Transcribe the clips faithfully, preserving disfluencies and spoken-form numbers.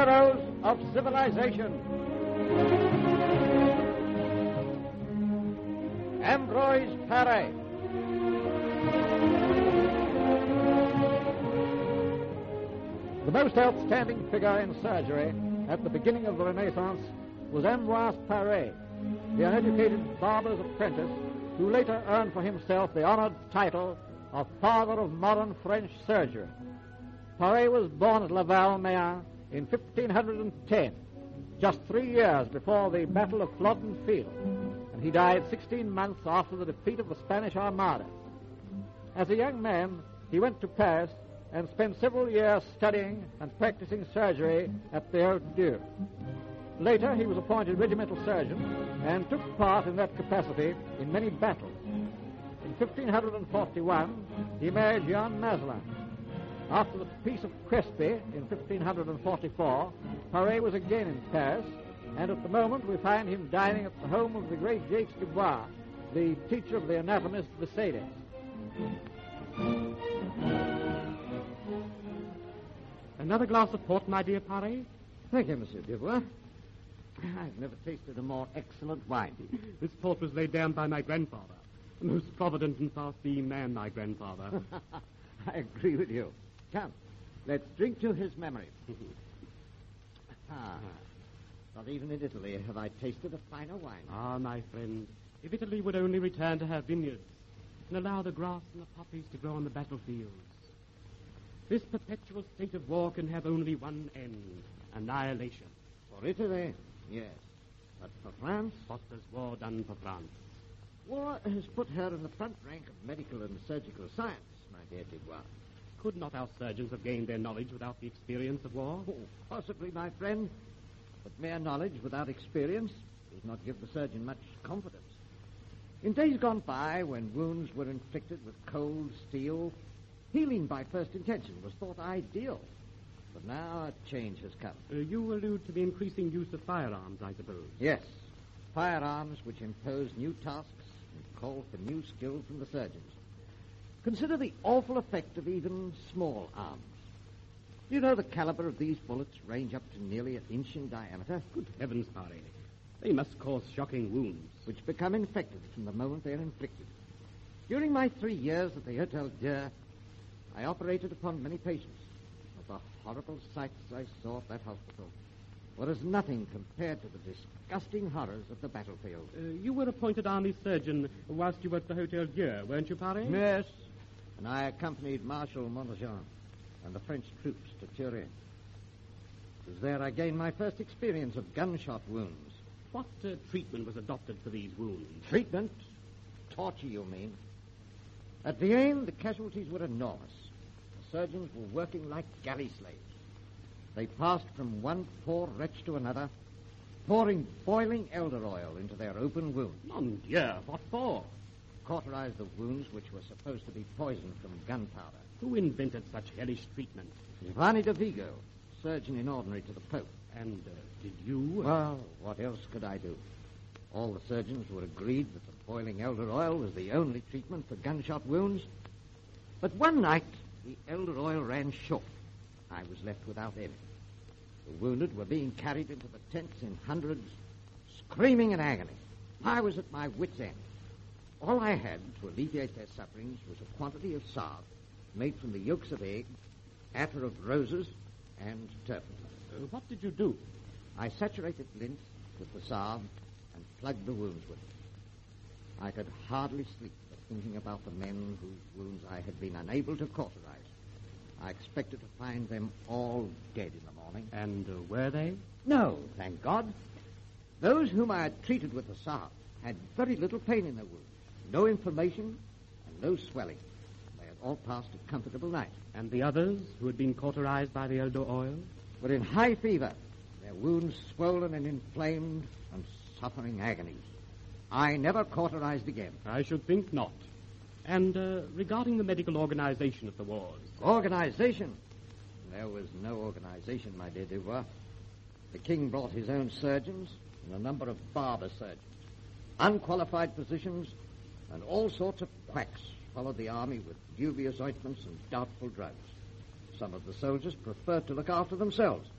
Heroes of Civilization. Ambroise Paré. The most outstanding figure in surgery at the beginning of the Renaissance was Ambroise Paré, the uneducated barber's apprentice who later earned for himself the honored title of Father of Modern French Surgery. Paré was born at Laval, Mayenne, in fifteen ten, just three years before the Battle of Flodden Field, and he died sixteen months after the defeat of the Spanish Armada. As a young man, he went to Paris and spent several years studying and practicing surgery at the Haute-Dieu. Later, he was appointed regimental surgeon and took part in that capacity in many battles. In fifteen forty-one, he married Jeanne Mazelin. After the Peace of Crespy in fifteen forty-four, Paré was again in Paris, and at the moment we find him dining at the home of the great Jacques Dubois, the teacher of the anatomist Vesalius. Another glass of port, my dear Paré? Thank you, Monsieur Dubois. I've never tasted a more excellent wine. This port was laid down by my grandfather. A most provident and far-seeing man, my grandfather. I agree with you. Come, let's drink to his memory. ah, not even in Italy have I tasted a finer wine. Ah, my friend, if Italy would only return to her vineyards and allow the grass and the poppies to grow on the battlefields. This perpetual state of war can have only one end, annihilation. For Italy, yes. But for France? What has war done for France? War has put her in the front rank of medical and surgical science, my dear Dubois. Could not our surgeons have gained their knowledge without the experience of war? Oh, possibly, my friend. But mere knowledge without experience does not give the surgeon much confidence. In days gone by, when wounds were inflicted with cold steel, healing by first intention was thought ideal. But now a change has come. Uh, you allude to the increasing use of firearms, I suppose. Yes. Firearms which impose new tasks and call for new skill from the surgeons. Consider the awful effect of even small arms. Do you know the caliber of these bullets range up to nearly an inch in diameter? Good heavens, Paré. They must cause shocking wounds. Which become infected from the moment they are inflicted. During my three years at the Hotel Dieu, I operated upon many patients. But the horrible sights I saw at that hospital were as nothing compared to the disgusting horrors of the battlefield. Uh, you were appointed army surgeon whilst you were at the Hotel Dieu, weren't you, Paré? Yes. And I accompanied Marshal Montejean and the French troops to Turin. It was there I gained my first experience of gunshot wounds. What uh, treatment was adopted for these wounds? Treatment? Torture, you mean? At Vienne, the casualties were enormous. The surgeons were working like galley slaves. They passed from one poor wretch to another, pouring boiling elder oil into their open wounds. Mon Dieu, what for? Cauterize the wounds which were supposed to be poisoned from gunpowder. Who invented such hellish treatment? Giovanni de Vigo, surgeon in ordinary to the Pope. And uh, did you... Well, what else could I do? All the surgeons were agreed that the boiling elder oil was the only treatment for gunshot wounds. But one night, the elder oil ran short. I was left without any. The wounded were being carried into the tents in hundreds, screaming in agony. I was at my wit's end. All I had to alleviate their sufferings was a quantity of salve made from the yolks of eggs, attar of roses, and turpentine. Uh, what did you do? I saturated lint with the salve and plugged the wounds with it. I could hardly sleep for thinking about the men whose wounds I had been unable to cauterize. I expected to find them all dead in the morning. And uh, were they? No, thank God. Those whom I had treated with the salve had very little pain in their wounds, no inflammation, and no swelling. They had all passed a comfortable night. And the others, who had been cauterized by the elder oil? Were in high fever, their wounds swollen and inflamed, and suffering agonies. I never cauterized again. I should think not. And uh, regarding the medical organization of the wars? Organization? There was no organization, my dear Dubois. The king brought his own surgeons and a number of barber surgeons. Unqualified physicians and all sorts of quacks followed the army with dubious ointments and doubtful drugs. Some of the soldiers preferred to look after themselves.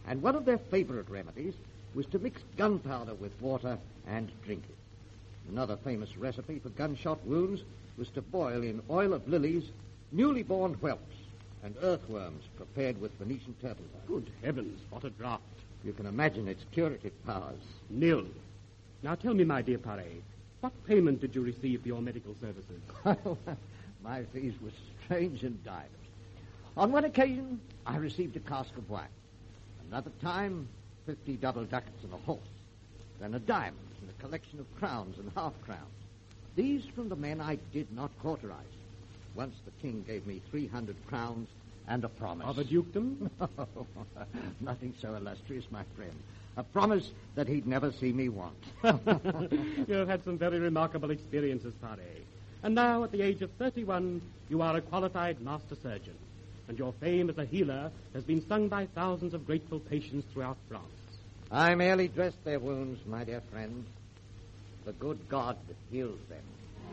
And one of their favorite remedies was to mix gunpowder with water and drink it. Another famous recipe for gunshot wounds was to boil in oil of lilies newly born whelps and earthworms prepared with Venetian turtle. Good heavens, what a draught. You can imagine its curative powers. Nil. Now tell me, my dear Paré, what payment did you receive for your medical services? My fees were strange and diverse. On one occasion, I received a cask of wine. Another time, fifty double ducats and a horse. Then a diamond and a collection of crowns and half-crowns. These from the men I did not cauterize. Once the king gave me three hundred crowns and a promise. Of a dukedom? Nothing so illustrious, my friend. A promise that he'd never see me want. You have had some very remarkable experiences, Paré. And now, at the age of thirty-one, you are a qualified master surgeon. And your fame as a healer has been sung by thousands of grateful patients throughout France. I merely dressed their wounds, my dear friend. The good God heals them.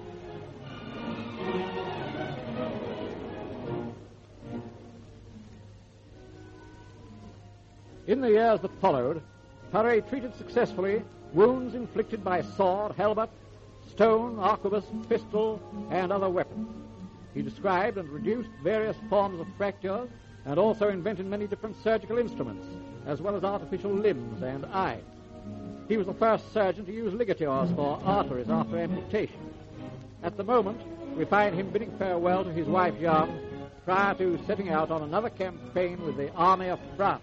In the years that followed, Paré treated successfully wounds inflicted by sword, halbert, stone, arquebus, pistol, and other weapons. He described and reduced various forms of fractures and also invented many different surgical instruments, as well as artificial limbs and eyes. He was the first surgeon to use ligatures for arteries after amputation. At the moment, we find him bidding farewell to his wife Jeanne prior to setting out on another campaign with the army of France.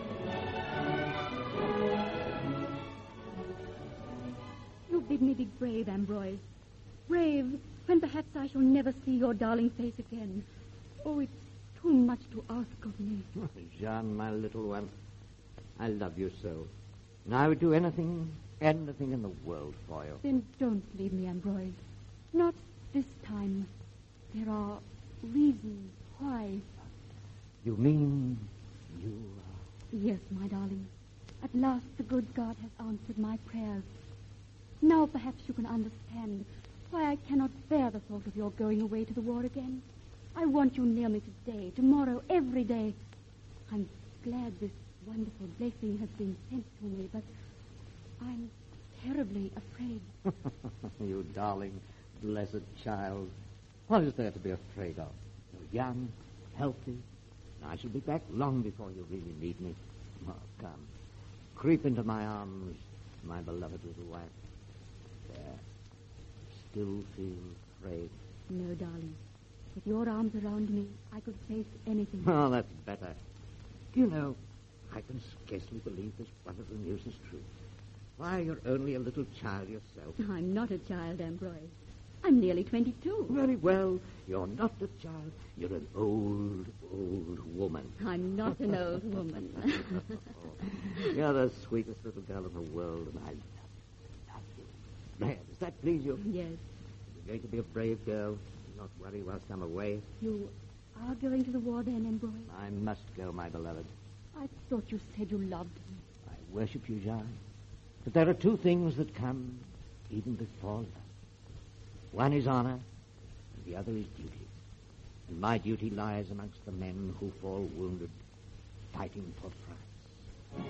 You bid me be brave, Ambroise. Brave, when perhaps I shall never see your darling face again. Oh, it's too much to ask of me. Jeanne, my little one, I love you so. And I would do anything, anything in the world for you. Then don't leave me, Ambroise. Not this time. There are reasons why. You mean you... Yes, my darling. At last the good God has answered my prayers. Now perhaps you can understand why I cannot bear the thought of your going away to the war again. I want you near me today, tomorrow, every day. I'm glad this wonderful blessing has been sent to me, but I'm terribly afraid. You darling, blessed child. What is there to be afraid of? You're young, healthy, and I shall be back long before you really need me. Oh, come. Creep into my arms, my beloved little wife. There. Still feel afraid? No, darling. With your arms around me, I could face anything. Oh, that's better. Do you know, I can scarcely believe this wonderful news is true. Why, you're only a little child yourself. I'm not a child, Ambroise. I'm nearly twenty-two. Very well. You're not a child. You're an old, old woman. I'm not an old woman. You're the sweetest little girl in the world, and I love you. Love you. There, does that please you? Yes. You're going to be a brave girl. Not worry whilst I'm away. You are going to the war then, Ambroise? I must go, my beloved. I thought you said you loved me. I worship you, Jeanne. But there are two things that come even before love. One is honor, and the other is duty. And my duty lies amongst the men who fall wounded, fighting for France.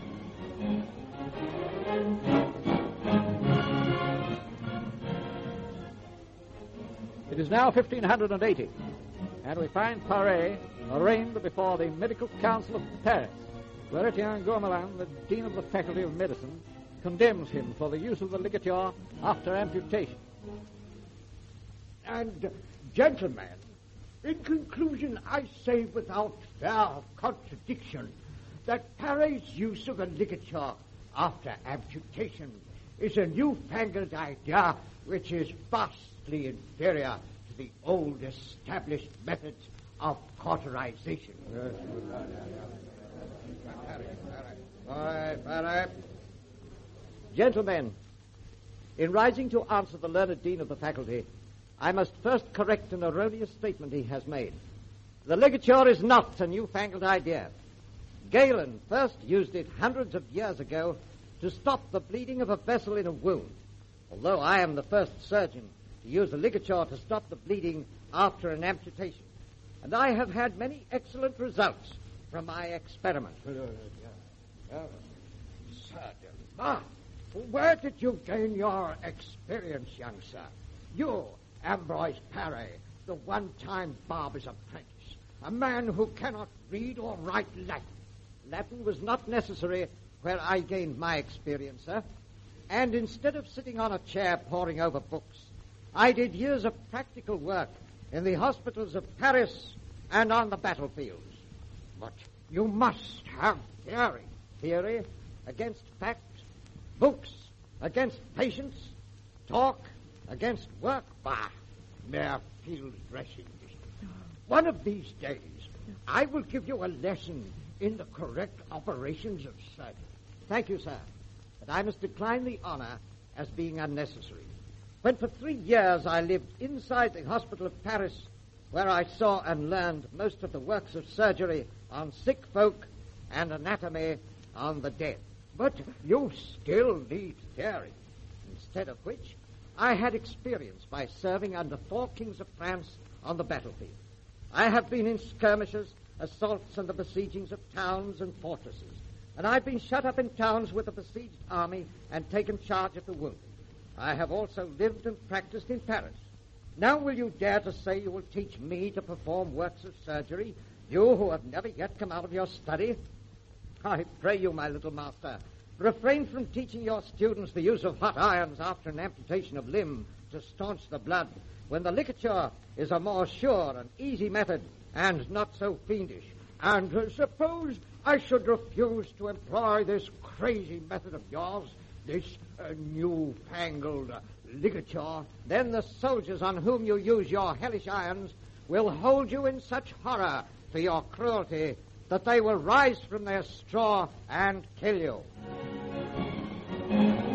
It is now fifteen eighty, and we find Paré arraigned before the Medical Council of Paris, where Etienne Gourmelin, the Dean of the Faculty of Medicine, condemns him for the use of the ligature after amputation. And, uh, gentlemen, in conclusion, I say without fair contradiction that Paré's use of a ligature after amputation is a newfangled idea which is vastly inferior to the old established methods of cauterization. All right, all right. Gentlemen, in rising to answer the learned dean of the faculty, I must first correct an erroneous statement he has made. The ligature is not a newfangled idea. Galen first used it hundreds of years ago to stop the bleeding of a vessel in a wound, although I am the first surgeon to use a ligature to stop the bleeding after an amputation. And I have had many excellent results from my experiments. Uh, surgeon, ah, where did you gain your experience, young sir? You, Ambrose Parry, the one-time barber's apprentice, a man who cannot read or write Latin. Latin was not necessary where I gained my experience, sir. And instead of sitting on a chair poring over books, I did years of practical work in the hospitals of Paris and on the battlefields. But you must have theory. Theory against fact, books against patients, talk against work. Bah, mere field dressing. One of these days, I will give you a lesson in the correct operations of surgery. Thank you, sir, but I must decline the honor as being unnecessary. When for three years I lived inside the hospital of Paris, where I saw and learned most of the works of surgery on sick folk and anatomy on the dead. But you still need theory. Instead of which, I had experience by serving under four kings of France on the battlefield. I have been in skirmishes, assaults, and the besiegings of towns and fortresses. And I've been shut up in towns with the besieged army and taken charge of the wounded. I have also lived and practiced in Paris. Now will you dare to say you will teach me to perform works of surgery, you who have never yet come out of your study? I pray you, my little master, refrain from teaching your students the use of hot irons after an amputation of limb to staunch the blood, when the ligature is a more sure and easy method and not so fiendish. And uh, suppose I should refuse to employ this crazy method of yours, this uh, new-fangled uh, ligature? Then the soldiers on whom you use your hellish irons will hold you in such horror for your cruelty that they will rise from their straw and kill you.